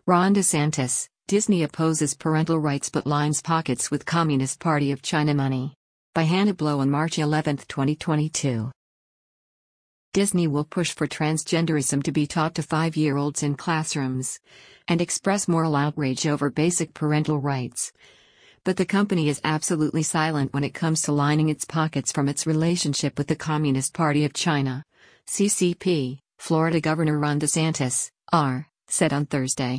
Ron DeSantis, Disney opposes parental rights but lines pockets with Communist Party of China money. By Hannah Blow on March 11, 2022. Disney will push for transgenderism to be taught to 5-year-olds in classrooms and express moral outrage over basic parental rights. But the company is absolutely silent when it comes to lining its pockets from its relationship with the Communist Party of China. CCP, Florida Governor Ron DeSantis, R., said on Thursday.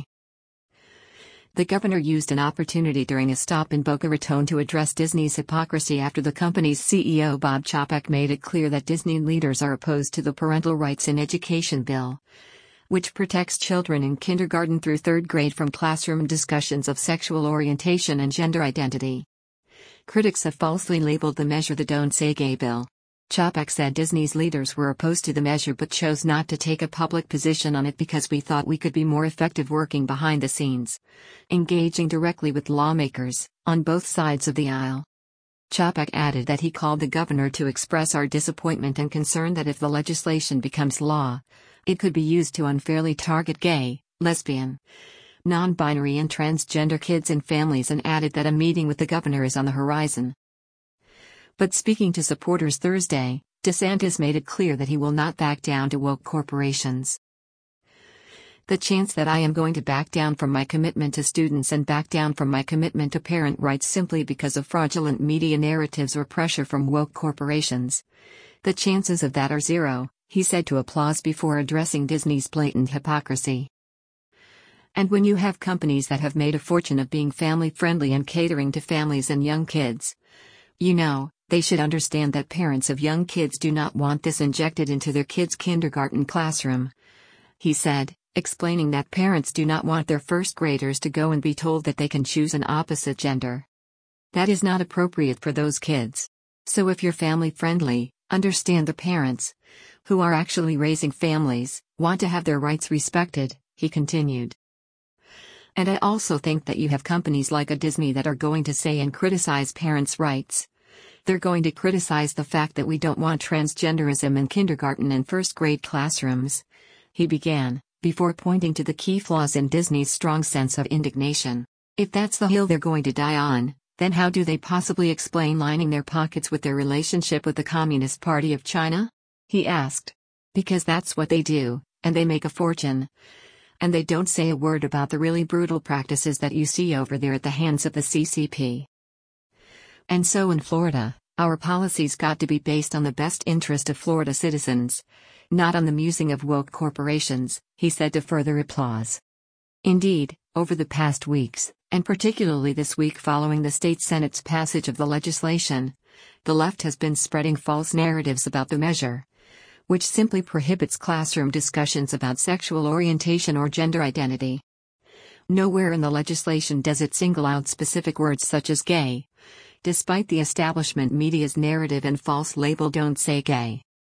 The governor used an opportunity during a stop in Boca Raton to address Disney's hypocrisy after the company's CEO Bob Chapek made it clear that Disney leaders are opposed to the Parental Rights in Education bill, which protects children in kindergarten through 3rd grade from classroom discussions of sexual orientation and gender identity. Critics have falsely labeled the measure the Don't Say Gay bill. Chapek said Disney's leaders were opposed to the measure but chose not to take a public position on it because we thought we could be more effective working behind the scenes, engaging directly with lawmakers, on both sides of the aisle. Chapek added that he called the governor to express our disappointment and concern that if the legislation becomes law, it could be used to unfairly target gay, lesbian, non-binary and transgender kids and families, and added that a meeting with the governor is on the horizon. But speaking to supporters Thursday, DeSantis made it clear that he will not back down to woke corporations. The chance that I am going to back down from my commitment to students and back down from my commitment to parent rights simply because of fraudulent media narratives or pressure from woke corporations, the chances of that are zero, he said to Applause before addressing Disney's blatant hypocrisy. And when you have companies that have made a fortune of being family-friendly and catering to families and young kids, they should understand that parents of young kids do not want this injected into their kids' kindergarten classroom, he said, explaining that parents do not want their first graders to go and be told that they can choose an opposite gender. That is not appropriate for those kids. So if you're family-friendly, understand the parents, who are actually raising families, want to have their rights respected, he continued. And I also think that you have companies like a Disney that are going to say and criticize parents' rights. They're going to criticize the fact that we don't want transgenderism in kindergarten and 1st grade classrooms, he began, before pointing to the key flaws in Disney's strong sense of indignation. If that's the hill they're going to die on, then how do they possibly explain lining their pockets with their relationship with the Communist Party of China? He asked. Because that's what they do, and they make a fortune. And they don't say a word about the really brutal practices that you see over there at the hands of the CCP. And so in Florida, our policies got to be based on the best interest of Florida citizens, not on the musing of woke corporations, he said to further Applause. Indeed, over the past weeks, and particularly this week following the state Senate's passage of the legislation, the left has been spreading false narratives about the measure, which simply prohibits classroom discussions about sexual orientation or gender identity. Nowhere in the legislation does it single out specific words such as gay, despite the establishment media's narrative and false label Don't Say Gay.